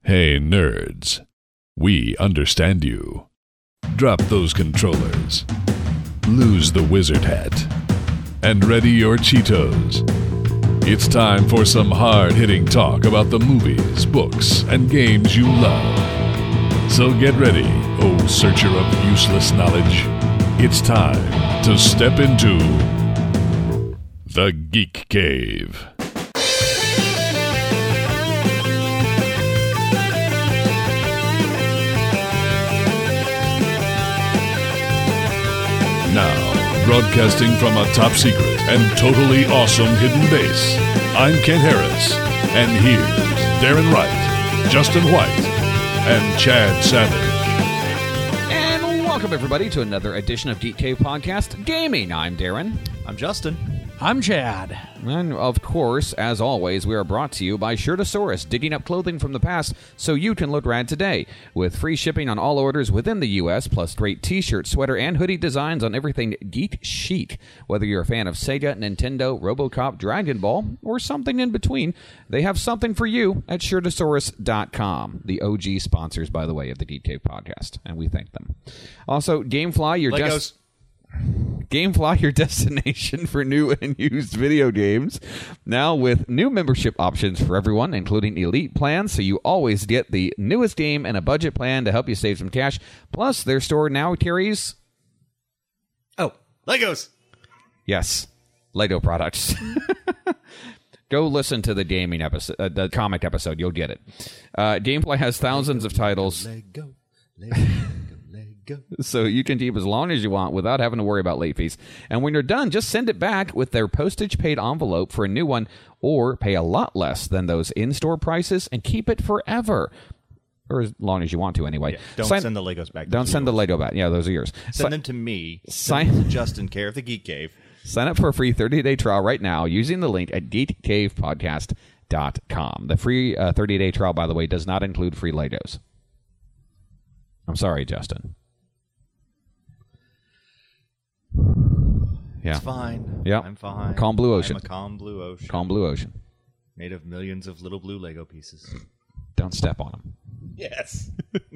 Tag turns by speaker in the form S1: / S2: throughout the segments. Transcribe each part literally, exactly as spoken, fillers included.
S1: Hey, nerds. We understand you. Drop those controllers. Lose the wizard hat. And ready your Cheetos. It's time for some hard-hitting talk about the movies, books, and games you love. So get ready, oh searcher of useless knowledge. It's time to step into the Geek Cave. Now, broadcasting from a top secret and totally awesome hidden base, I'm Kent Harris, and here's Darren Wright, Justin White, and Chad Savage.
S2: And welcome everybody to another edition of Geek Cave Podcast Gaming. I'm Darren.
S3: I'm Justin.
S4: I'm Chad.
S2: And of course, as always, we are brought to you by Shirtosaurus, digging up clothing from the past so you can look rad today. With free shipping on all orders within the U S, plus great t-shirt, sweater, and hoodie designs on everything geek chic. Whether you're a fan of Sega, Nintendo, RoboCop, Dragon Ball, or something in between, they have something for you at Shirtosaurus dot com. The O G sponsors, by the way, of the Geek Cave Podcast, and we thank them. Also, Gamefly, your
S3: Legos.
S2: Des- Gamefly, your destination for new and used video games. Now with new membership options for everyone, including elite plans, so you always get the newest game and a budget plan to help you save some cash. Plus, their store now carries...
S3: Oh, Legos.
S2: Yes, Lego products. Go listen to the gaming episode, uh, the comic episode. You'll get it. Uh, Gamefly has thousands of titles.
S3: Lego, Lego, Lego, Lego.
S2: So you can keep as long as you want without having to worry about late fees. And when you're done, just send it back with their postage-paid envelope for a new one, or pay a lot less than those in-store prices and keep it forever. Or as long as you want to, anyway.
S3: Yeah, don't
S2: Sign-
S3: send the Legos back.
S2: Don't
S3: Those
S2: send
S3: are
S2: the
S3: yours.
S2: Lego back. Yeah, those are yours.
S3: Send
S2: Si-
S3: them to me.
S2: Sign-
S3: Send them to Justin, care of the Geek Cave.
S2: Sign up for a free thirty-day trial right now using the link at geek cave podcast dot com. The free uh, thirty-day trial, by the way, does not include free Legos. I'm sorry, Justin. Yeah.
S3: It's fine.
S2: Yeah.
S3: I'm fine.
S2: Calm blue ocean.
S3: I'm a calm blue ocean.
S2: Calm blue ocean.
S3: Made of millions of little blue Lego pieces.
S2: Don't step on them.
S3: Yes.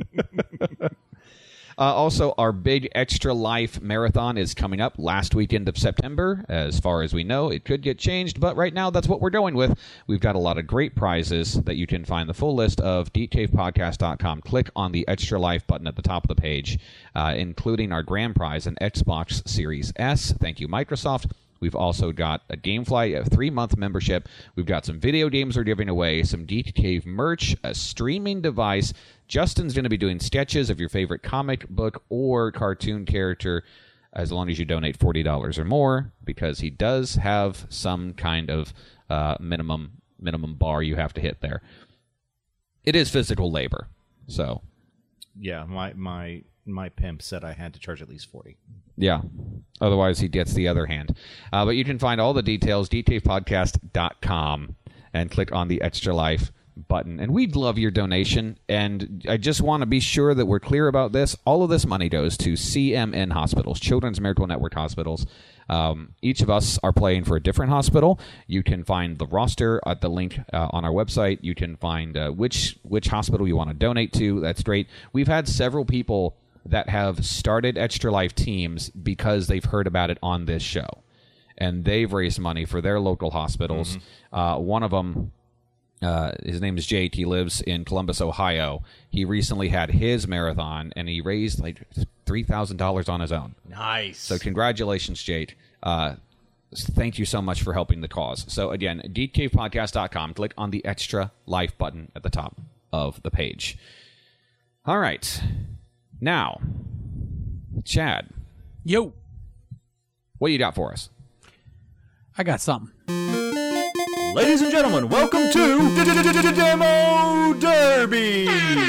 S2: Uh, also, our big Extra Life Marathon is coming up last weekend of September. As far as we know, it could get changed, but right now that's what we're going with. We've got a lot of great prizes that you can find the full list of geek cave podcast dot com. Click on the Extra Life button at the top of the page, uh, including our grand prize, an Xbox Series S. Thank you, Microsoft. We've also got a Gamefly, a three-month membership. We've got some video games we're giving away, some Geek Cave merch, a streaming device. Justin's going to be doing sketches of your favorite comic book or cartoon character as long as you donate forty dollars or more, because he does have some kind of uh, minimum minimum bar you have to hit there. It is physical labor, so...
S3: Yeah, my, my, my pimp said I had to charge at least forty.
S2: Yeah. Otherwise, he gets the other hand. Uh, but you can find all the details, geek cave podcast dot com, and click on the Extra Life button. And we'd love your donation. And I just want to be sure that we're clear about this. All of this money goes to C M N hospitals, Children's Miracle Network hospitals. Um, each of us are playing for a different hospital. You can find the roster at the link uh, on our website. You can find uh, which which hospital you want to donate to. That's great. We've had several people that have started Extra Life teams because they've heard about it on this show, and they've raised money for their local hospitals. Mm-hmm. Uh, one of them, uh, his name is Jake. He lives in Columbus, Ohio. He recently had his marathon, and he raised like three thousand dollars on his own.
S3: Nice.
S2: So congratulations, Jake. Uh, thank you so much for helping the cause. So again, geek cave podcast dot com. Click on the Extra Life button at the top of the page. All right. Now, Chad,
S4: Yo,
S2: what you got for us?
S4: I got something.
S3: Ladies and gentlemen, welcome to Demo Derby.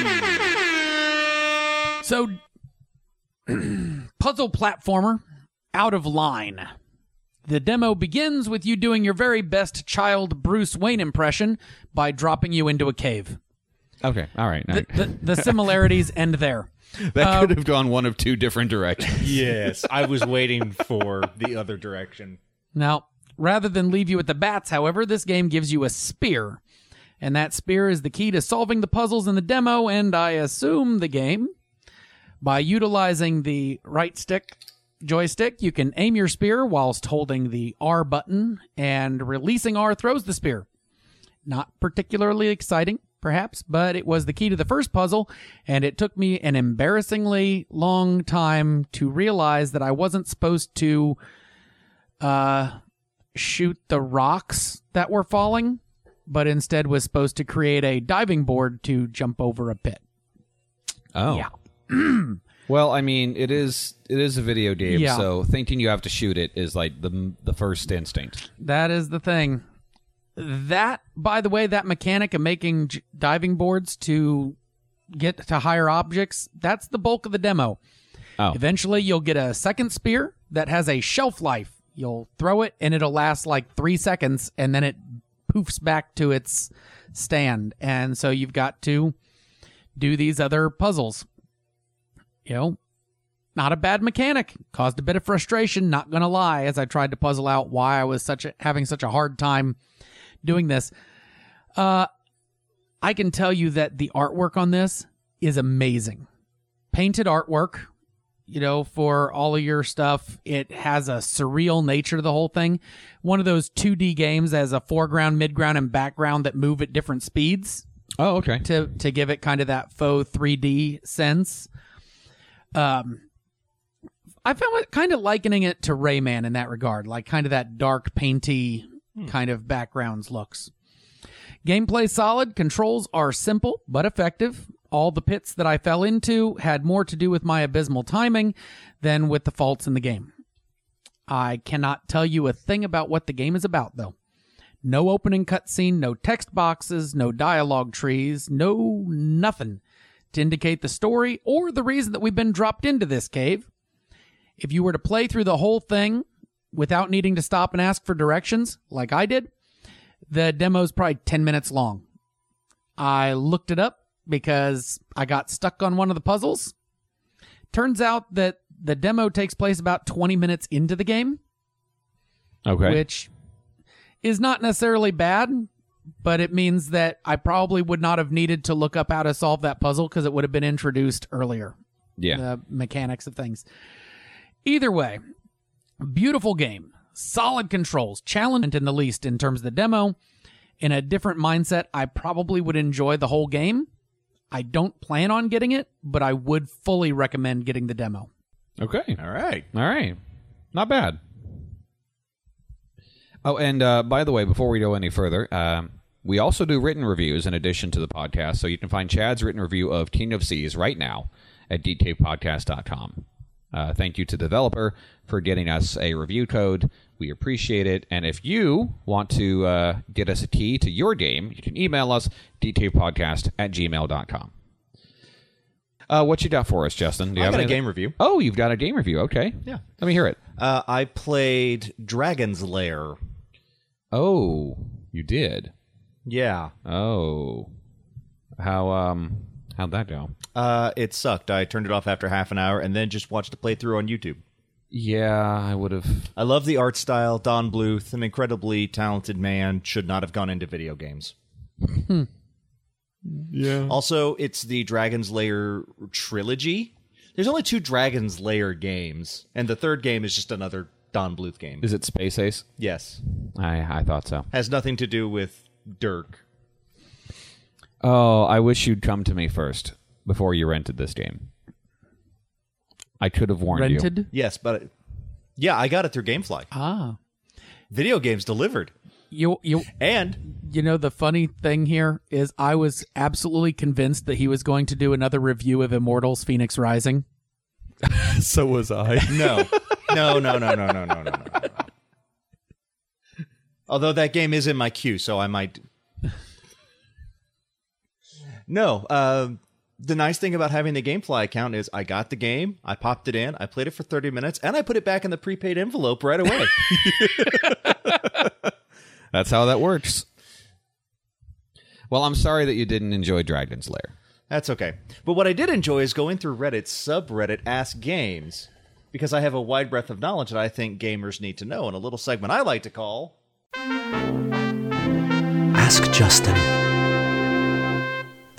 S4: So, puzzle platformer, Out of Line. The demo begins with you doing your very best child Bruce Wayne impression by dropping you into a cave.
S2: Okay, all right. all
S4: The,
S2: right.
S4: the, the similarities end there.
S2: that
S4: uh,
S2: could have gone one of two different directions.
S3: Yes, I was waiting for the other direction.
S4: Now, rather than leave you at the bats, however, this game gives you a spear. And that spear is the key to solving the puzzles in the demo, and I assume the game. By utilizing the right stick joystick, you can aim your spear whilst holding the R button, and releasing R throws the spear. Not particularly exciting, perhaps, but it was the key to the first puzzle, and it took me an embarrassingly long time to realize that I wasn't supposed to uh, shoot the rocks that were falling, but instead was supposed to create a diving board to jump over a pit.
S2: Oh.
S4: Yeah.
S2: Well, I mean, it is it is a video game,
S4: Yeah.
S2: so thinking you have to shoot it is like the the first instinct.
S4: That is the thing. That, by the way, that mechanic of making j- diving boards to get to higher objects, that's the bulk of the demo.
S2: Oh.
S4: Eventually, you'll get a second spear that has a shelf life. You'll throw it, and it'll last like three seconds, and then it poofs back to its stand. And so you've got to do these other puzzles. You know, not a bad mechanic. Caused a bit of frustration, not gonna lie, as I tried to puzzle out why I was such a, having such a hard time doing this. Uh, I can tell you that the artwork on this is amazing. Painted artwork, you know, for all of your stuff. It has a surreal nature to the whole thing. One of those two D games as a foreground, midground, and background that move at different speeds
S2: Oh, okay.
S4: to to give it kind of that faux three D sense. Um, I found it kind of likening it to Rayman in that regard, like kind of that dark, painty kind of backgrounds looks. Gameplay solid, controls are simple but effective. All the pits that I fell into had more to do with my abysmal timing than with the faults in the game. I cannot tell you a thing about what the game is about, though. No opening cutscene, no text boxes, no dialogue trees, no nothing to indicate the story or the reason that we've been dropped into this cave. If you were to play through the whole thing without needing to stop and ask for directions, like I did, the demo's probably ten minutes long. I looked it up because I got stuck on one of the puzzles. Turns out that the demo takes place about twenty minutes into the game,
S2: Okay.
S4: which is not necessarily bad, but it means that I probably would not have needed to look up how to solve that puzzle because it would have been introduced earlier.
S2: yeah.
S4: The mechanics of things. Either way, beautiful game. Solid controls. Challenged in the least in terms of the demo. In a different mindset, I probably would enjoy the whole game. I don't plan on getting it, but I would fully recommend getting the demo.
S2: Okay.
S3: All right.
S2: All right. Not bad. Oh, and uh, by the way, before we go any further, um, we also do written reviews in addition to the podcast, so you can find Chad's written review of King of Seas right now at d cave podcast dot com. Uh, thank you to the developer for getting us a review code. We appreciate it. And if you want to uh, get us a key to your game, you can email us, d cave podcast at gmail dot com. Uh, what you got for us, Justin? Do you
S3: I
S2: have
S3: got a
S2: anything?
S3: game review.
S2: Oh, you've got a game review. Okay.
S3: Yeah.
S2: Let me hear it.
S3: Uh, I played Dragon's Lair.
S2: Oh, you did.
S3: Yeah.
S2: Oh, how um how'd that go?
S3: Uh, it sucked. I turned it off after half an hour and then just watched a playthrough on YouTube.
S2: Yeah, I would have.
S3: I love the art style. Don Bluth, an incredibly talented man, should not have gone into video games.
S2: Yeah.
S3: Also, it's the Dragon's Lair trilogy. There's only two Dragon's Lair games, and the third game is just another Don Bluth game.
S2: Is it Space Ace?
S3: Yes.
S2: I I thought so.
S3: Has nothing to do with Dirk.
S2: Oh, I wish you'd come to me first before you rented this game. I could have warned you.
S4: Rented?
S3: Yes, but yeah, I got it through GameFly.
S4: Ah.
S3: Video games delivered.
S4: You, you,
S3: And
S4: you know, the funny thing here is I was absolutely convinced that he was going to do another review of Immortals Phoenix Rising.
S2: So was I.
S3: no. No, no, no, no, no, no, no, no. no. Although that game is in my queue, so I might. No, uh, the nice thing about having the GameFly account is I got the game, I popped it in, I played it for thirty minutes, and I put it back in the prepaid envelope right away.
S2: That's how that works. Well, I'm sorry that you didn't enjoy Dragon's Lair.
S3: That's okay. But what I did enjoy is going through Reddit's subreddit Ask Games, because I have a wide breadth of knowledge that I think gamers need to know in a little segment I like to call
S5: Ask Justin.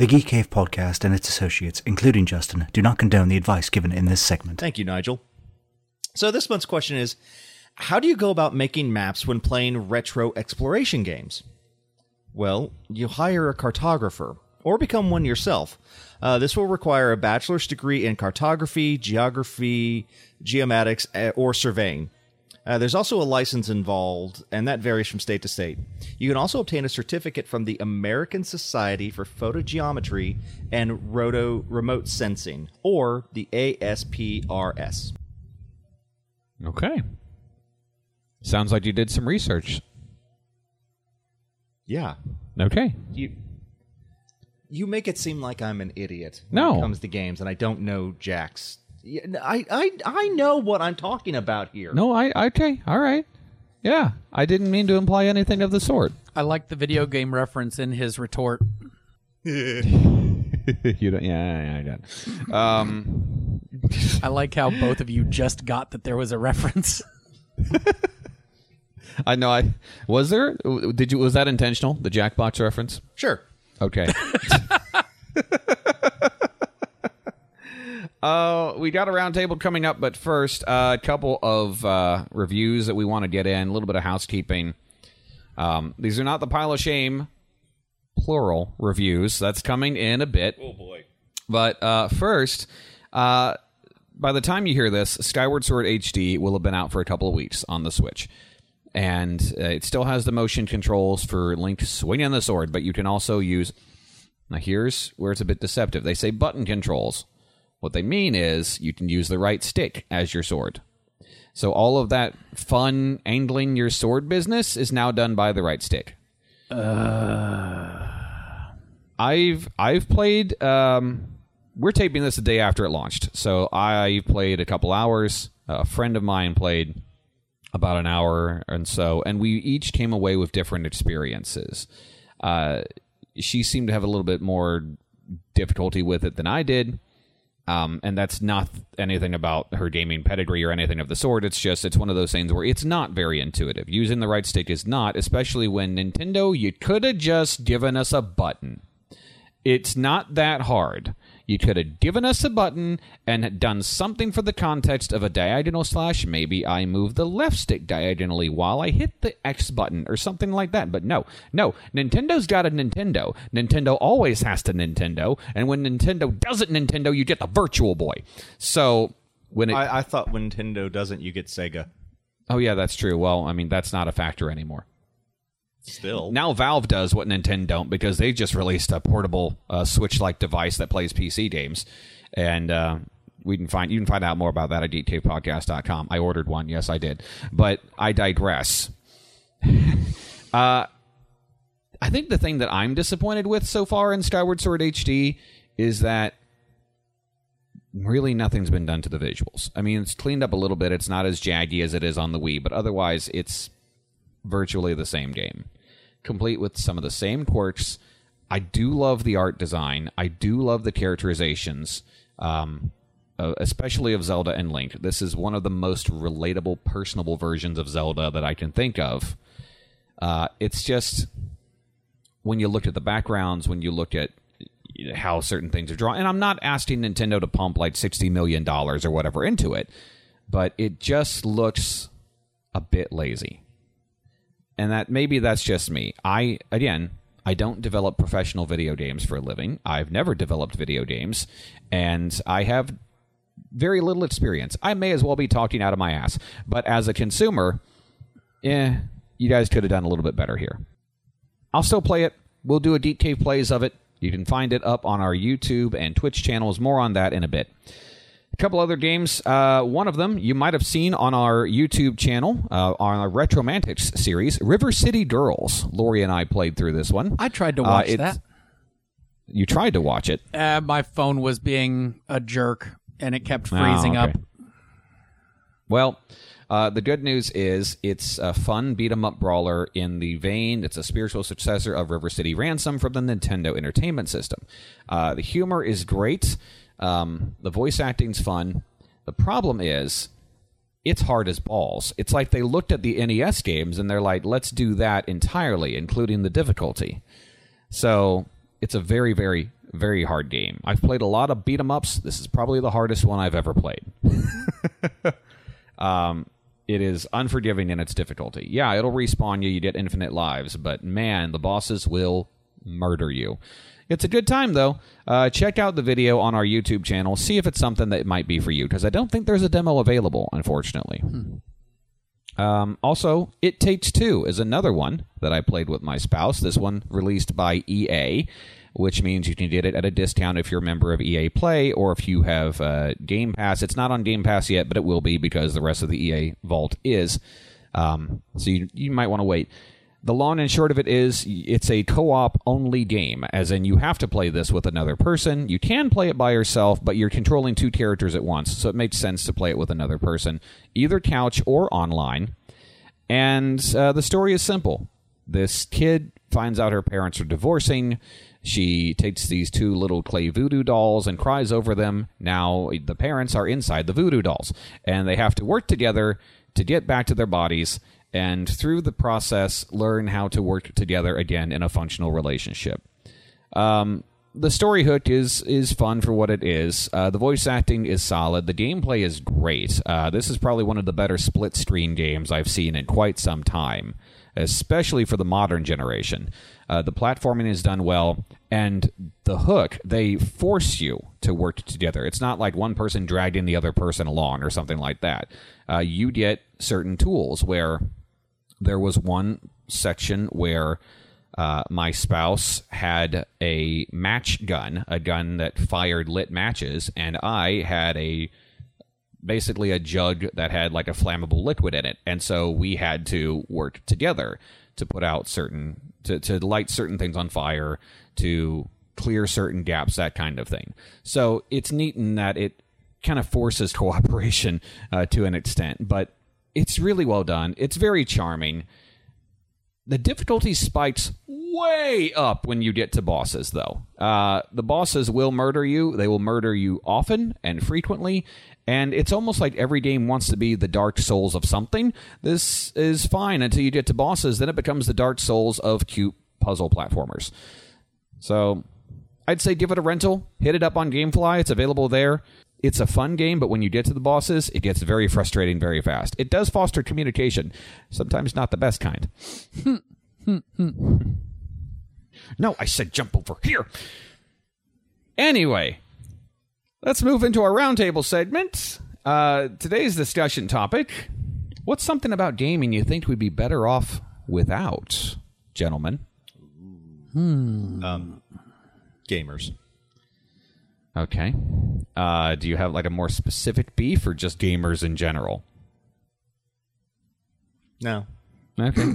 S5: The Geek Cave podcast and its associates, including Justin, do not condone the advice given in this segment.
S3: Thank you, Nigel. So this month's question is, how do you go about making maps when playing retro exploration games? Well, you hire a cartographer, or become one yourself. Uh, this will require a bachelor's degree in cartography, geography, geomatics, or surveying. Uh, there's also a license involved, and that varies from state to state. You can also obtain a certificate from the American Society for Photogeometry and Roto Remote Sensing, or the A S P R S.
S2: Okay. Sounds like you did some research.
S3: Yeah.
S2: Okay.
S3: You you make it seem like I'm an idiot when
S2: No.
S3: it comes to games, and I don't know jacks. Yeah, I, I, I know what I'm talking about here.
S2: No, I okay, all right. Yeah, I didn't mean to imply anything of the sort.
S4: I like the video game reference in his retort.
S2: You don't. Yeah, I got. Um,
S4: I like how both of you just got that there was a reference.
S2: I know. I was there. Did you? Was that intentional? The Jackbox reference?
S3: Sure.
S2: Okay. Uh, we got a roundtable coming up, but first, uh, a couple of uh, reviews that we want to get in, a little bit of housekeeping. Um, these are not the pile of shame, plural, reviews. That's coming in a bit.
S3: Oh, boy.
S2: But uh, first, uh, by the time you hear this, Skyward Sword H D will have been out for a couple of weeks on the Switch. And uh, it still has the motion controls for Link swinging the sword, but you can also use... Now, here's where it's a bit deceptive. They say button controls. What they mean is you can use the right stick as your sword. So all of that fun angling your sword business is now done by the right stick. Uh... I've I've played... Um, we're taping this the day after it launched. So I played a couple hours. A friend of mine played about an hour and so. And we each came away with different experiences. Uh, she seemed to have a little bit more difficulty with it than I did. Um, and that's not anything about her gaming pedigree or anything of the sort. It's just, it's one of those things where it's not very intuitive. Using the right stick is not, especially when Nintendo, you could have just given us a button. It's not that hard. You could have given us a button and done something for the context of a diagonal slash. Maybe I move the left stick diagonally while I hit the X button or something like that. But no, no. Nintendo's got a Nintendo. Nintendo always has to Nintendo. And when Nintendo doesn't Nintendo, you get the Virtual Boy. So when it...
S3: I, I thought when Nintendo doesn't, you get Sega.
S2: Oh, yeah, that's true. Well, I mean, that's not a factor anymore.
S3: Still.
S2: Now Valve does what Nintendo don't, because they just released a portable uh, Switch-like device that plays P C games, and uh, we can find you can find out more about that at geek cave podcast dot com. I ordered one, yes, I did, but I digress. uh, I think the thing that I'm disappointed with so far in Skyward Sword H D is that really nothing's been done to the visuals. I mean, it's cleaned up a little bit. It's not as jaggy as it is on the Wii, but otherwise, it's virtually the same game, complete with some of the same quirks. I do love the art design. I do love the characterizations, um, uh, especially of Zelda and Link. This is one of the most relatable, personable versions of Zelda that I can think of. Uh, it's just, when you look at the backgrounds, when you look at how certain things are drawn, and I'm not asking Nintendo to pump like sixty million dollars or whatever into it, but it just looks a bit lazy. And that maybe that's just me. I, again, I don't develop professional video games for a living. I've never developed video games, and I have very little experience. I may as well be talking out of my ass. But as a consumer, eh, you guys could have done a little bit better here. I'll still play it. We'll do a Deep Cave Plays of it. You can find it up on our YouTube and Twitch channels. More on that in a bit. A couple other games. Uh, one of them you might have seen on our YouTube channel, uh, on our Retromantics series, River City Girls. Lori and I played through this one.
S4: I tried to watch
S2: uh,
S4: that.
S2: You tried to watch it.
S4: Uh, my phone was being a jerk, and it kept freezing
S2: oh, okay.
S4: up.
S2: Well, uh, the good news is it's a fun beat-em-up brawler in the vein. It's a spiritual successor of River City Ransom from the Nintendo Entertainment System. Uh, the humor is great. Um, the voice acting's fun. The problem is, it's hard as balls. It's like they looked at the N E S games and they're like, let's do that entirely, including the difficulty. So it's a very, very, very hard game. I've played a lot of beat 'em ups. This is probably the hardest one I've ever played. um, it is unforgiving in its difficulty. Yeah, it'll respawn you. You get infinite lives, but man, the bosses will murder you. It's a good time, though. Uh, check out the video on our YouTube channel. See if it's something that might be for you, because I don't think there's a demo available, unfortunately. Hmm. Um, also, It Takes Two is another one that I played with my spouse. This one released by E A, which means you can get it at a discount if you're a member of E A Play or if you have uh, Game Pass. It's not on Game Pass yet, but it will be because the rest of the E A vault is. Um, so you, you might want to wait. The long and short of it is it's a co-op only game, as in you have to play this with another person. You can play it by yourself, but you're controlling two characters at once, so it makes sense to play it with another person, either couch or online. And uh, the story is simple. This kid finds out her parents are divorcing. She takes these two little clay voodoo dolls and cries over them. Now the parents are inside the voodoo dolls, and they have to work together to get back to their bodies, and through the process, learn how to work together again in a functional relationship. Um, the story hook is is fun for what it is. Uh, the voice acting is solid. The gameplay is great. Uh, this is probably one of the better split-screen games I've seen in quite some time, especially for the modern generation. Uh, the platforming is done well, and the hook, they force you to work together. It's not like one person dragging the other person along or something like that. Uh, you get certain tools where there was one section where uh, my spouse had a match gun, a gun that fired lit matches, and I had a basically a jug that had like a flammable liquid in it. And so we had to work together to put out certain, to, to light certain things on fire, to clear certain gaps, that kind of thing. So it's neat in that it kind of forces cooperation uh, to an extent, but it's really well done. It's very charming. The difficulty spikes way up when you get to bosses, though. Uh, the bosses will murder you. They will murder you often and frequently, and it's almost like every game wants to be the Dark Souls of something. This is fine until you get to bosses. Then it becomes the Dark Souls of cute puzzle platformers. So I'd say give it a rental. Hit it up on GameFly. It's available there. It's a fun game, but when you get to the bosses, it gets very frustrating very fast. It does foster communication, sometimes not the best kind. No, I said jump over here. Anyway, let's move into our roundtable segment. Uh, today's discussion topic: what's something about gaming you think we'd be better off without, gentlemen?
S3: Hmm. Um, gamers.
S2: Okay. Uh, do you have like a more specific beef or just gamers in general?
S3: No.
S2: Okay.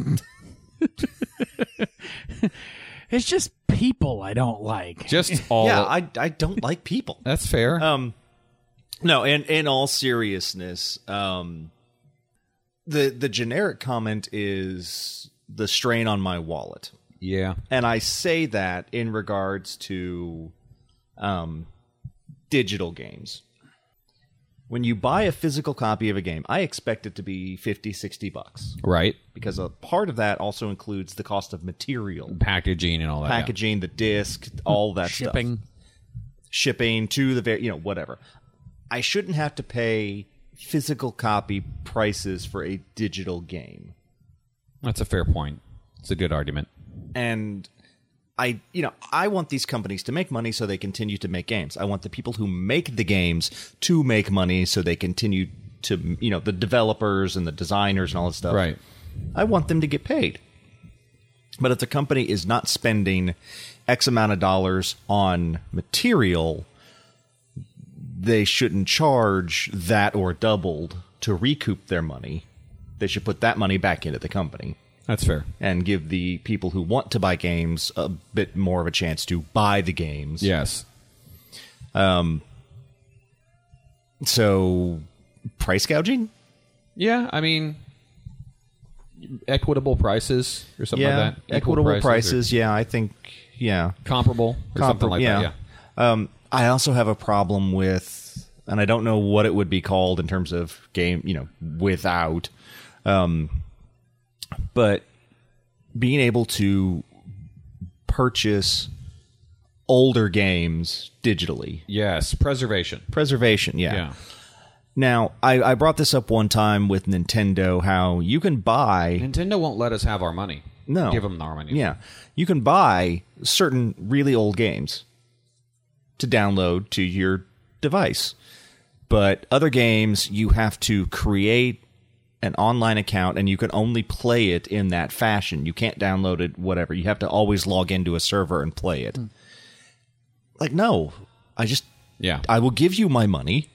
S4: It's just people I don't like.
S2: Just all.
S3: Yeah, I I don't like people.
S2: That's fair.
S3: Um, no, in in all seriousness, um, the the generic comment is the strain on my wallet,
S2: yeah,
S3: and I say that in regards to, um. digital games. When you buy a physical copy of a game, I expect it to be fifty, sixty bucks.
S2: Right.
S3: Because a part of that also includes the cost of material.
S2: Packaging and all that.
S3: Packaging, the disc, all that
S4: Shipping.
S3: stuff. Shipping to the very, you know, whatever. I shouldn't have to pay physical copy prices for a digital game.
S2: That's a fair point. It's a good argument.
S3: And I, you know, I want these companies to make money so they continue to make games. I want the people who make the games to make money so they continue to, you know, the developers and the designers and all this stuff.
S2: Right.
S3: I want them to get paid. But if the company is not spending X amount of dollars on material, they shouldn't charge that or doubled to recoup their money. They should put that money back into the company.
S2: That's fair.
S3: And give the people who want to buy games a bit more of a chance to buy the games.
S2: Yes.
S3: Um. So, price gouging?
S2: Yeah, I mean, equitable prices or something
S3: Yeah,
S2: like that. Equal
S3: equitable
S2: prices,
S3: prices. Yeah, I think, yeah.
S2: comparable or something
S3: Compar-
S2: like
S3: yeah.
S2: that. Yeah.
S3: Um, I also have a problem with, and I don't know what it would be called in terms of game, you know, without, um, but being able to purchase older games digitally.
S2: Yes, preservation.
S3: Preservation, yeah.
S2: Yeah.
S3: Now, I, I brought this up one time with Nintendo, how you can buy...
S2: Nintendo won't let us have our money.
S3: No.
S2: Give them our money.
S3: Yeah. You can buy certain really old games to download to your device. But other games, you have to create an online account, and you can only play it in that fashion. You can't download it, whatever. You have to always log into a server and play it. Mm. Like, no. I just...
S2: Yeah.
S3: I will give you my money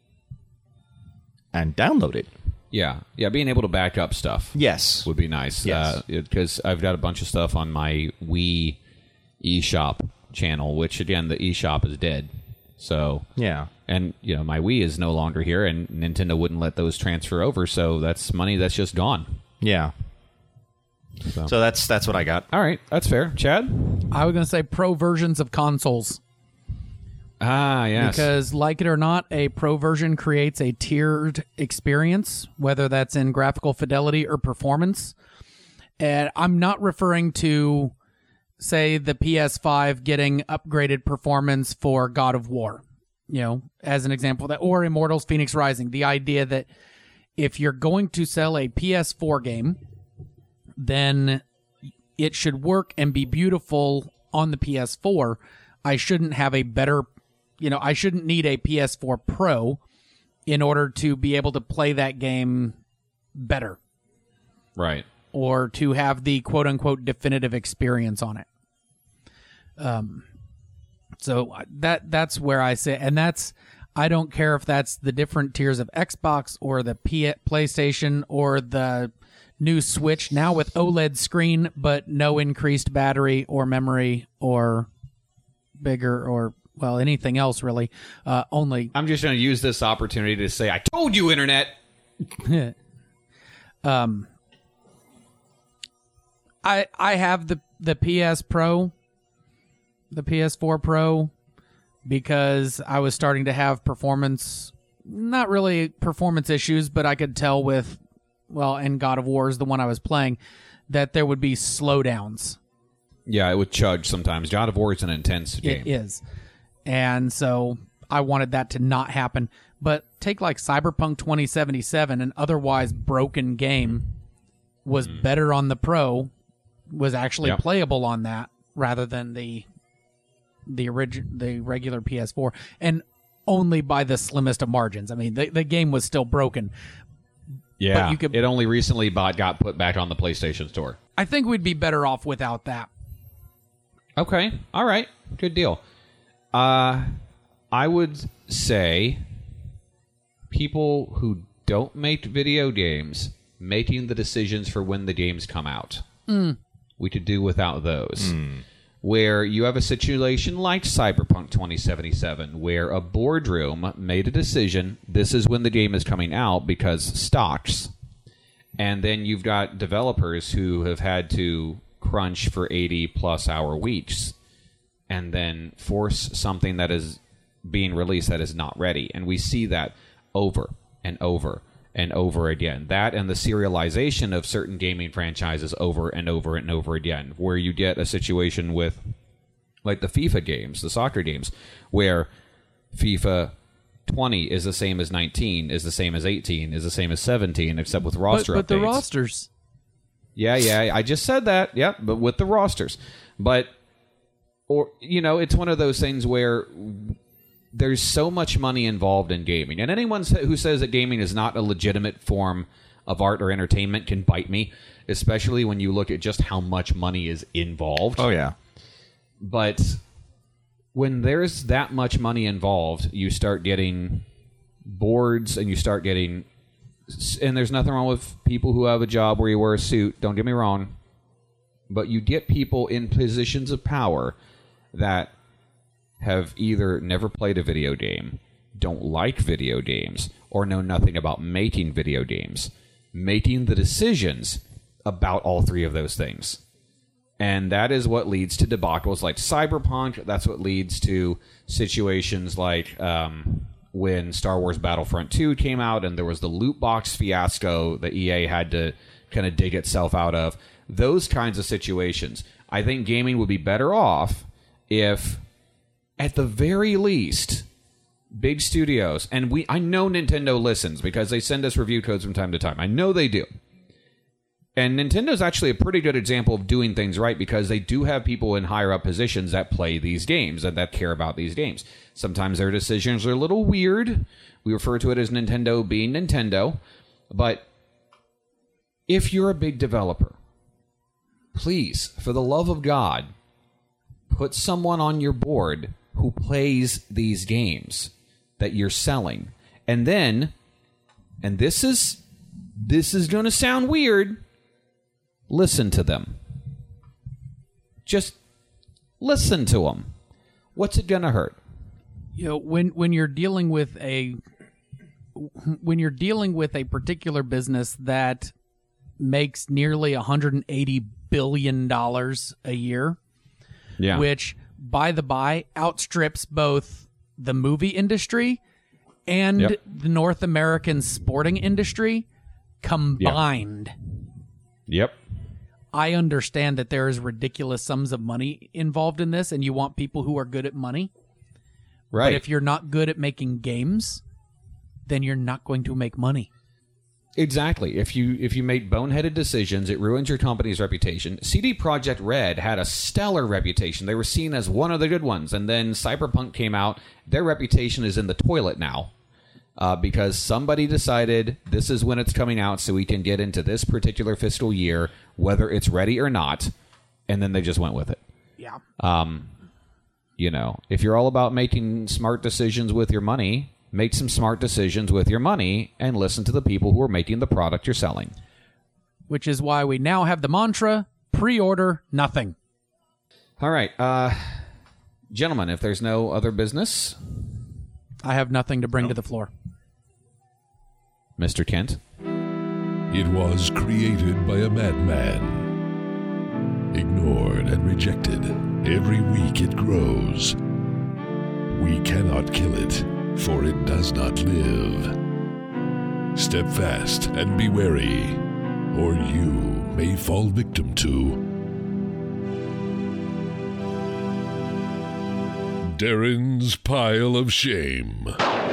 S3: and download it.
S2: Yeah. Yeah, being able to back up stuff.
S3: Yes.
S2: Would be nice.
S3: Yes.
S2: Because uh, I've got a bunch of stuff on my Wii eShop channel, which, again, the eShop is dead. So...
S3: Yeah.
S2: And, you know, my Wii is no longer here, and Nintendo wouldn't let those transfer over, so that's money that's just gone.
S3: Yeah. So, so that's that's what I got.
S2: All right, that's fair. Chad?
S4: I was going to say pro versions of consoles.
S2: Ah, yes.
S4: Because, like it or not, a pro version creates a tiered experience, whether that's in graphical fidelity or performance. And I'm not referring to, say, the P S five getting upgraded performance for God of War. You know, as an example, that or Immortals Phoenix Rising. The idea that if you're going to sell a P S four game, then it should work and be beautiful on the P S four. I shouldn't have a better, you know, I shouldn't need a P S four Pro in order to be able to play that game better.
S2: Right.
S4: Or to have the quote unquote definitive experience on it. Um, So that that's where I say, and that's, I don't care if that's the different tiers of Xbox or the P- PlayStation or the new Switch, now with OLED screen, but no increased battery or memory or bigger or, well, anything else really. Uh, only.
S2: I'm just going to use this opportunity to say, I told you, Internet!
S4: um, I I have the, the P S Pro. The P S four Pro, because I was starting to have performance, not really performance issues, but I could tell with, well, and God of War is the one I was playing, that there would be slowdowns.
S2: Yeah, it would chug sometimes. God of War is an intense game.
S4: It is. And so I wanted that to not happen. But take like Cyberpunk twenty seventy-seven, an otherwise broken game, was mm. better on the Pro, was actually yep. playable on that, rather than the... the origi- the regular P S four, and only by the slimmest of margins. I mean, the the game was still broken.
S2: Yeah,
S4: but you could,
S2: it only recently bought, got put back on the PlayStation Store.
S4: I think we'd be better off without that.
S2: Okay, all right, good deal. Uh, I would say people who don't make video games making the decisions for when the games come out.
S4: Mm.
S2: We could do without those.
S3: Mm.
S2: Where you have a situation like Cyberpunk twenty seventy-seven, where a boardroom made a decision, this is when the game is coming out because stocks. And then you've got developers who have had to crunch for eighty plus hour weeks and then force something that is being released that is not ready. And we see that over and over and over again. That and the serialization of certain gaming franchises over and over and over again, where you get a situation with, like the FIFA games, the soccer games, where FIFA twenty is the same as nineteen, is the same as eighteen, is the same as seventeen, except with roster
S4: but, but
S2: updates.
S4: But the rosters.
S2: Yeah, yeah, I just said that. Yep, but with the rosters. But, or you know, it's one of those things where there's so much money involved in gaming. And anyone who says that gaming is not a legitimate form of art or entertainment can bite me, especially when you look at just how much money is involved.
S3: Oh, yeah.
S2: But when there's that much money involved, you start getting boards and you start getting... And there's nothing wrong with people who have a job where you wear a suit, don't get me wrong. But you get people in positions of power that have either never played a video game, don't like video games, or know nothing about making video games, making the decisions about all three of those things. And that is what leads to debacles like Cyberpunk. That's what leads to situations like um, when Star Wars Battlefront two came out and there was the loot box fiasco that E A had to kind of dig itself out of. Those kinds of situations. I think gaming would be better off if at the very least, big studios, and we I know Nintendo listens because they send us review codes from time to time. I know they do. And Nintendo's actually a pretty good example of doing things right because they do have people in higher up positions that play these games and that care about these games. Sometimes their decisions are a little weird. We refer to it as Nintendo being Nintendo. But if you're a big developer, please, for the love of God, put someone on your board who plays these games that you're selling. And then, and this is this is going to sound weird, listen to them. Just listen to them. What's it going to hurt?
S4: You know, when when you're dealing with a when you're dealing with a particular business that makes nearly one hundred eighty billion dollars a year,
S2: Yeah.
S4: which, by the by, outstrips both the movie industry and
S2: Yep.
S4: the North American sporting industry combined.
S2: Yep.
S4: I understand that there is ridiculous sums of money involved in this, and you want people who are good at money.
S2: Right.
S4: But if you're not good at making games, then you're not going to make money.
S2: Exactly. If you if you make boneheaded decisions, it ruins your company's reputation. C D Projekt Red had a stellar reputation. They were seen as one of the good ones. And then Cyberpunk came out. Their reputation is in the toilet now uh, because somebody decided this is when it's coming out so we can get into this particular fiscal year, whether it's ready or not. And then they just went with it.
S4: Yeah.
S2: Um, you know, if you're all about making smart decisions with your money, make some smart decisions with your money and listen to the people who are making the product you're selling.
S4: Which is why we now have the mantra, pre-order nothing.
S2: All right. Uh, gentlemen, if there's no other business,
S4: I have nothing to bring to the floor.
S2: Mister Kent.
S1: It was created by a madman. Ignored and rejected. Every week it grows. We cannot kill it, for it does not live. Step fast and be wary, or you may fall victim to Darren's Pile of Shame.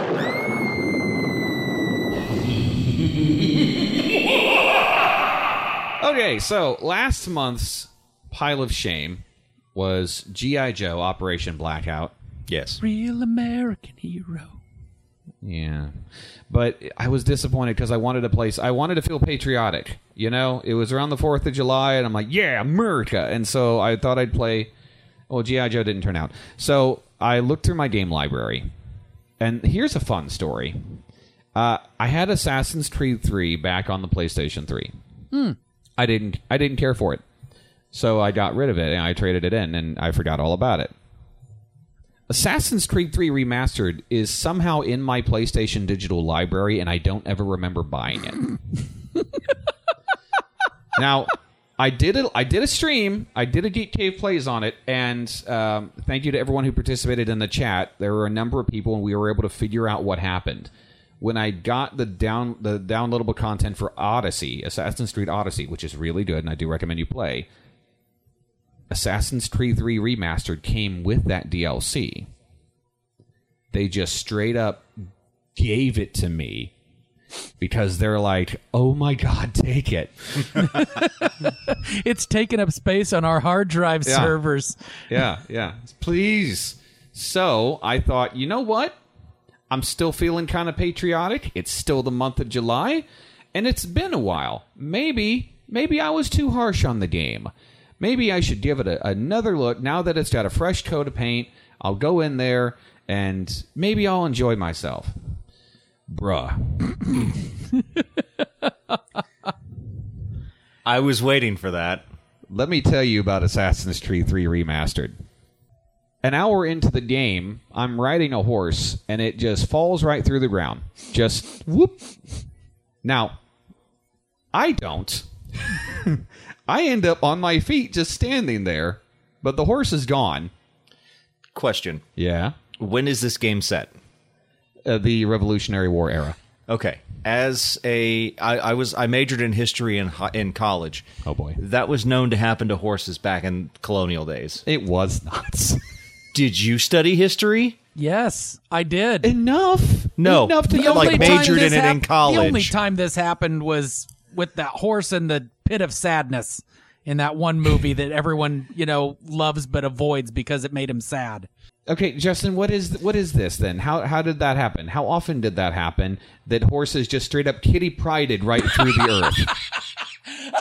S2: Okay, so last month's Pile of Shame was G I. Joe Operation Blackout.
S3: Yes.
S4: Real American hero.
S2: Yeah, but I was disappointed because I wanted to place. I wanted to feel patriotic. You know, it was around the Fourth of July, and I'm like, yeah, America. And so I thought I'd play. Well, G I. Joe didn't turn out, so I looked through my game library, and here's a fun story. Uh, I had Assassin's Creed three back on the PlayStation three.
S4: Hmm.
S2: I didn't. I didn't care for it, so I got rid of it and I traded it in, and I forgot all about it. Assassin's Creed three Remastered is somehow in my PlayStation digital library, and I don't ever remember buying it. Now, I did a, I did a stream. I did a Geek Cave Plays on it, and um, thank you to everyone who participated in the chat. There were a number of people, and we were able to figure out what happened. When I got the down the downloadable content for Odyssey, Assassin's Creed Odyssey, which is really good, and I do recommend you play, Assassin's Creed three Remastered came with that D L C. They just straight up gave it to me because they're like, oh my God, take it.
S4: It's taking up space on our hard drive
S2: Yeah.
S4: servers.
S2: Yeah, yeah. Please. So I thought, you know what? I'm still feeling kind of patriotic. It's still the month of July, and it's been a while. Maybe, maybe I was too harsh on the game. Maybe I should give it a, another look now that it's got a fresh coat of paint. I'll go in there, and maybe I'll enjoy myself. Bruh.
S3: I was waiting for that.
S2: Let me tell you about Assassin's Creed three Remastered. An hour into the game, I'm riding a horse, and it just falls right through the ground. Just whoop. Now, I don't. I end up on my feet just standing there, but the horse is gone.
S3: Question.
S2: Yeah.
S3: When is this game set?
S2: Uh, the Revolutionary War era.
S3: Okay. As a, I, I was, I majored in history in hi- in college.
S2: Oh, boy.
S3: That was known to happen to horses back in colonial days.
S2: It was not.
S3: Did you study history?
S4: Yes, I did.
S2: Enough.
S3: No,
S2: Enough to
S3: The
S2: get
S3: like
S4: only
S3: majored
S4: time
S3: in
S4: this
S3: it in
S4: hap-
S3: college.
S4: The only time this happened was with that horse in the pit of sadness in that one movie that everyone, you know, loves but avoids because it made him sad.
S2: Okay, Justin, what is what is this then? How how did that happen? How often did that happen? That horses just straight up kitty prided right through the earth?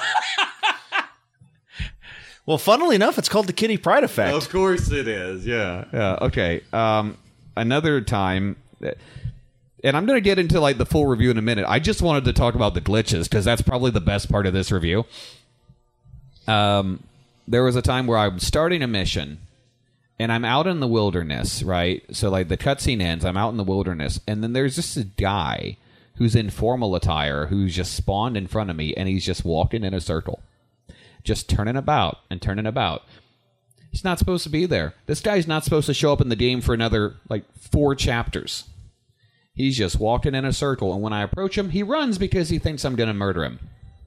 S3: Well, funnily enough, it's called the Kitty Pride effect.
S2: Of course it is. Yeah. Yeah. Okay. Um, another time, and I'm going to get into like the full review in a minute. I just wanted to talk about the glitches because that's probably the best part of this review. Um, there was a time where I'm starting a mission, and I'm out in the wilderness, right? So like the cutscene ends, I'm out in the wilderness, and then there's just a guy who's in formal attire who's just spawned in front of me, and he's just walking in a circle. Just turning about and turning about. He's not supposed to be there. This guy's not supposed to show up in the game for another, like, four chapters. He's just walking in a circle, and when I approach him, he runs because he thinks I'm going to murder him.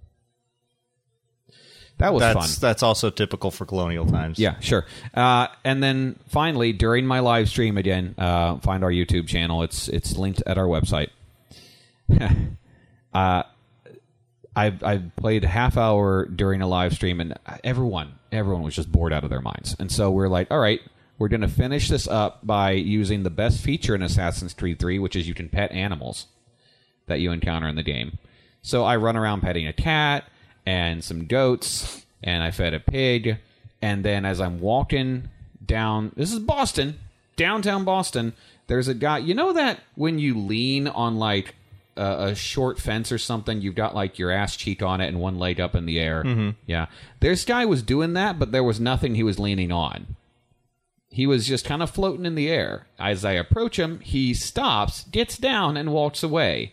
S2: That was
S3: that's,
S2: fun.
S3: That's also typical for colonial times.
S2: Yeah, sure. Uh, and then, finally, during my live stream, again, uh, find our YouTube channel. It's it's linked at our website. uh I I played a half hour during a live stream, and everyone everyone was just bored out of their minds. And so we're like, all right, we're going to finish this up by using the best feature in Assassin's Creed three, which is you can pet animals that you encounter in the game. So I run around petting a cat and some goats, and I fed a pig. And then as I'm walking down, this is Boston, downtown Boston, there's a guy, you know that when you lean on like a short fence or something, you've got like your ass cheek on it and one leg up in the air. Mm-hmm. Yeah. This guy was doing that, but there was nothing he was leaning on. He was just kind of floating in the air. As I approach him, he stops, gets down, and walks away.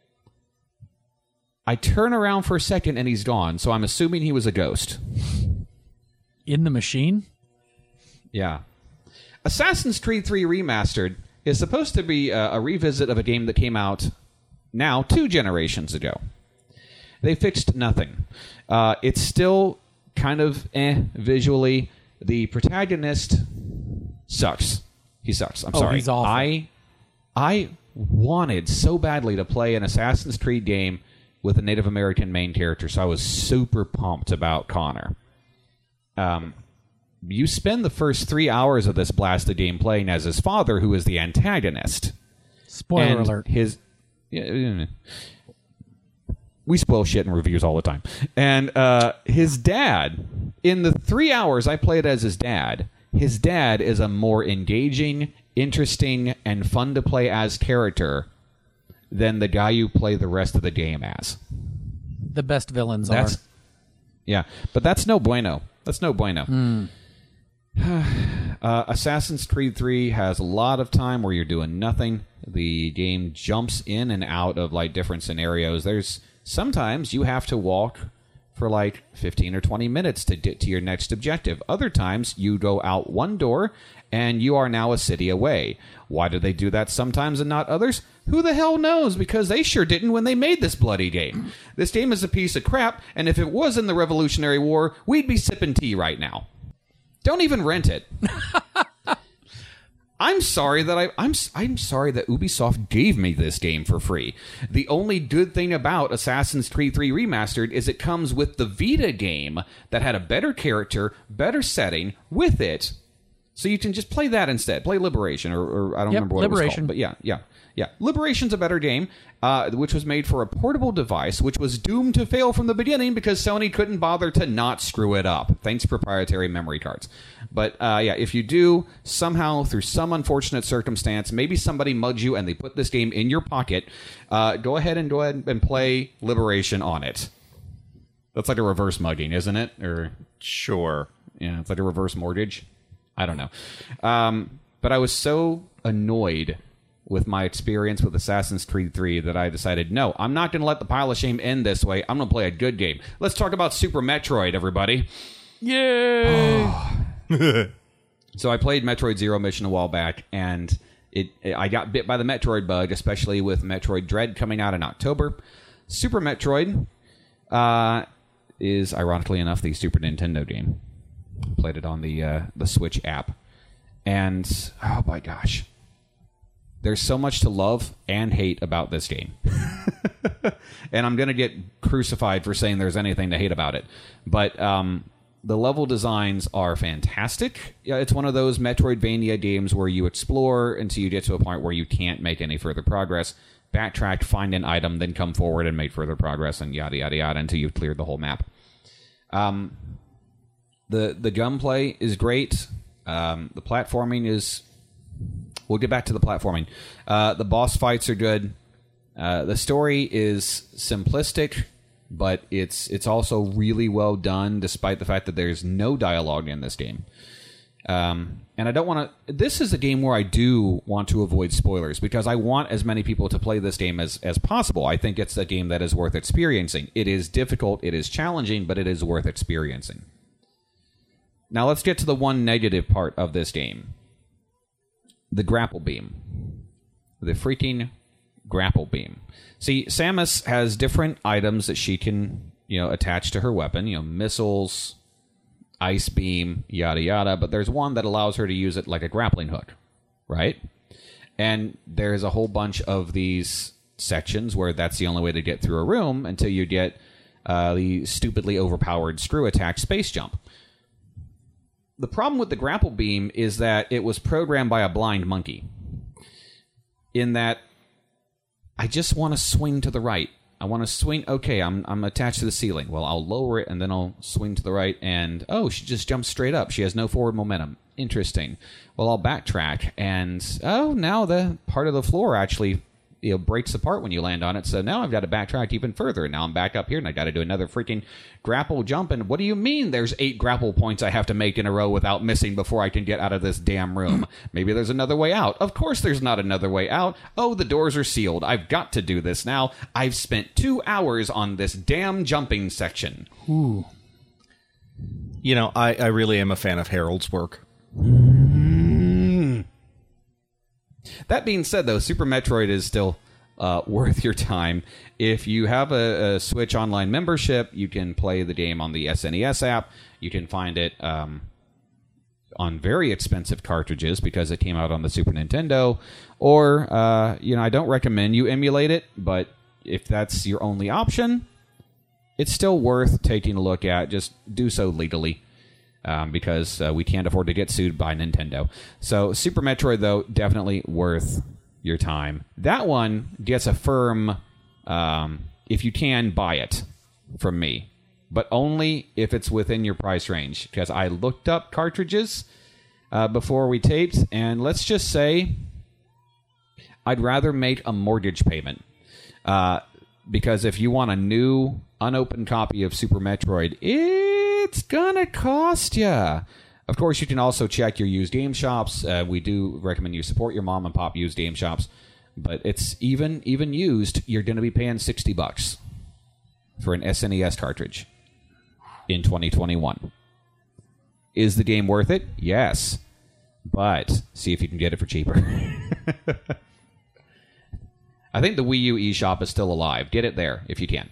S2: I turn around for a second and he's gone, so I'm assuming he was a ghost.
S4: In the machine?
S2: Yeah. Assassin's Creed three Remastered is supposed to be a, a revisit of a game that came out now two generations ago. They fixed nothing. Uh, it's still kind of eh visually. The protagonist sucks. He sucks. I'm
S4: Oh,
S2: sorry.
S4: he's awful.
S2: I I wanted so badly to play an Assassin's Creed game with a Native American main character, so I was super pumped about Connor. Um, you spend the first three hours of this blasted game playing as his father, who is the antagonist.
S4: Spoiler
S2: And
S4: alert.
S2: His Yeah, we spoil shit in reviews all the time. And uh, his dad, in the three hours I played as his dad, his dad is a more engaging, interesting, and fun to play as character than the guy you play the rest of the game as.
S4: The best villains
S2: That's
S4: are.
S2: yeah, but that's no bueno. That's no bueno. uh, Assassin's Creed three has a lot of time where you're doing nothing. The game jumps in and out of like different scenarios. There's sometimes you have to walk for like fifteen or twenty minutes to get to your next objective. Other times you go out one door and you are now a city away. Why do they do that sometimes and not others? Who the hell knows? Because they sure didn't when they made this bloody game. This game is a piece of crap, and if it was in the Revolutionary War, we'd be sipping tea right now. Don't even rent it. I'm sorry that I, I'm I'm sorry that Ubisoft gave me this game for free. The only good thing about Assassin's Creed three Remastered is it comes with the Vita game that had a better character, better setting with it. So you can just play that instead. Play Liberation, or, or I don't
S4: Yep,
S2: remember what
S4: Liberation.
S2: it was called. But yeah, yeah, yeah. Liberation's a better game, uh, which was made for a portable device, which was doomed to fail from the beginning because Sony couldn't bother to not screw it up. Thanks, proprietary memory cards. But uh, yeah, if you do, somehow, through some unfortunate circumstance, maybe somebody mugged you and they put this game in your pocket, uh, go ahead and go ahead and play Liberation on it. That's like a reverse mugging, isn't it? Or
S3: Sure.
S2: yeah, it's like a reverse mortgage. I don't know. Um, but I was so annoyed with my experience with Assassin's Creed three that I decided, no, I'm not going to let the pile of shame end this way. I'm going to play a good game. Let's talk about Super Metroid, everybody.
S4: Yay!
S2: So I played Metroid Zero Mission a while back, and it, I got bit by the Metroid bug, especially with Metroid Dread coming out in October. Super Metroid uh, is, ironically enough, the Super Nintendo game. Played it on the uh, the Switch app. And, oh my gosh. There's so much to love and hate about this game. And I'm going to get crucified for saying there's anything to hate about it. But um, the level designs are fantastic. Yeah, it's one of those Metroidvania games where you explore until you get to a point where you can't make any further progress. Backtrack, find an item, then come forward and make further progress, and yada, yada, yada, until you've cleared the whole map. Um, the, the gunplay is great. Um, the platforming is... We'll get back to the platforming. Uh, the boss fights are good. Uh, the story is simplistic, but it's it's also really well done, despite the fact that there's no dialogue in this game. Um, and I don't want to... This is a game where I do want to avoid spoilers, because I want as many people to play this game as, as possible. I think it's a game that is worth experiencing. It is difficult, it is challenging, but it is worth experiencing. Now let's get to the one negative part of this game. The grapple beam. The freaking grapple beam. See, Samus has different items that she can, you know, attach to her weapon. You know, missiles, ice beam, yada yada. But there's one that allows her to use it like a grappling hook, right? And there's a whole bunch of these sections where that's the only way to get through a room until you get uh, the stupidly overpowered screw attack space jump. The problem with the grapple beam is that it was programmed by a blind monkey. In that, I just want to swing to the right. I want to swing... Okay, I'm I'm attached to the ceiling. Well, I'll lower it, and then I'll swing to the right, and... Oh, she just jumps straight up. She has no forward momentum. Interesting. Well, I'll backtrack, and... Oh, now the part of the floor actually... You know, breaks apart when you land on it. So now I've got to backtrack even further. And now I'm back up here and I got to do another freaking grapple jump. And what do you mean there's eight grapple points I have to make in a row without missing before I can get out of this damn room? Maybe there's another way out. Of course there's not another way out. Oh, the doors are sealed. I've got to do this now. I've spent two hours on this damn jumping section.
S4: Ooh.
S3: You know, I, I really am a fan of Harold's work.
S2: That being said, though, Super Metroid is still uh, worth your time. If you have a, a Switch Online membership, you can play the game on the S N E S app. You can find it um, on very expensive cartridges because it came out on the Super Nintendo. Or, uh, you know, I don't recommend you emulate it, but if that's your only option, it's still worth taking a look at. Just do so legally. Um, because uh, we can't afford to get sued by Nintendo. So Super Metroid, though, definitely worth your time. That one gets a firm, um, if you can, buy it from me. But only if it's within your price range. Because I looked up cartridges uh, before we taped, and let's just say I'd rather make a mortgage payment. Uh, because if you want a new, unopened copy of Super Metroid, it's gonna cost you. Of course, you can also check your used game shops. Uh, we do recommend you support your mom and pop used game shops, but it's even even used, you're gonna be paying sixty bucks for an S N E S cartridge in twenty twenty-one. Is the game worth it? Yes, but see if you can get it for cheaper. I think the Wii U eShop is still alive. Get it there if you can.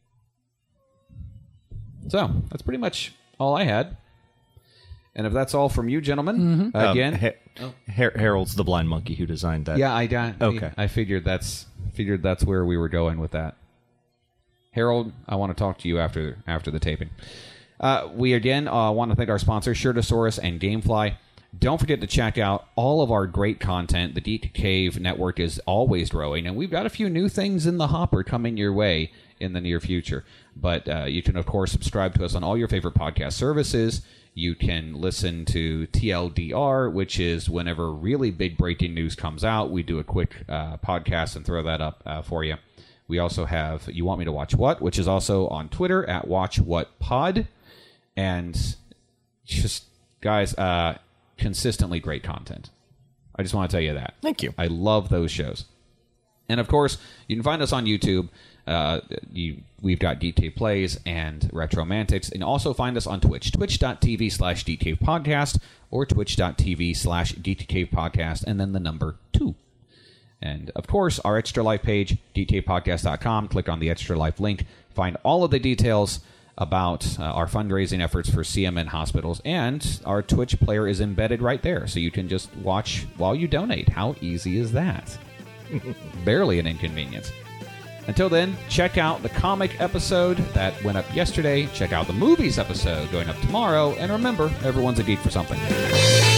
S2: So, that's pretty much all I had. And if that's all from you, gentlemen,
S3: Mm-hmm.
S2: again...
S3: Um, ha-
S2: oh.
S3: Har- Harold's the blind monkey who designed that.
S2: Yeah, I got...
S3: Okay.
S2: I figured that's figured that's where we were going with that. Harold, I want to talk to you after after the taping. Uh, we, again, uh, want to thank our sponsors, Shirtosaurus and Gamefly. Don't forget to check out all of our great content. The Geek Cave network is always growing, and we've got a few new things in the hopper coming your way in the near future. But uh, you can, of course, subscribe to us on all your favorite podcast services. You can listen to T L D R, which is whenever really big breaking news comes out, we do a quick uh, podcast and throw that up uh, for you. We also have You Want Me to Watch What, which is also on Twitter at Watch What Pod. And just, guys... uh consistently great content. I just want to tell you that.
S3: Thank you.
S2: I love those shows. And of course, you can find us on YouTube. Uh, you, we've got Geek Cave Plays and Retromantics. And also find us on Twitch. Twitch.tv slash Geek Cave Podcast or Twitch.tv slash Geek Cave Podcast and then the number two. And of course, our Extra Life page, geek cave podcast dot com. Click on the Extra Life link. Find all of the details about uh, our fundraising efforts for C M N hospitals, and our Twitch player is embedded right there, so you can just watch while you donate. How easy is that? Barely an inconvenience. Until then, check out the comic episode that went up yesterday. Check out the movies episode going up tomorrow. And remember, everyone's a geek for something.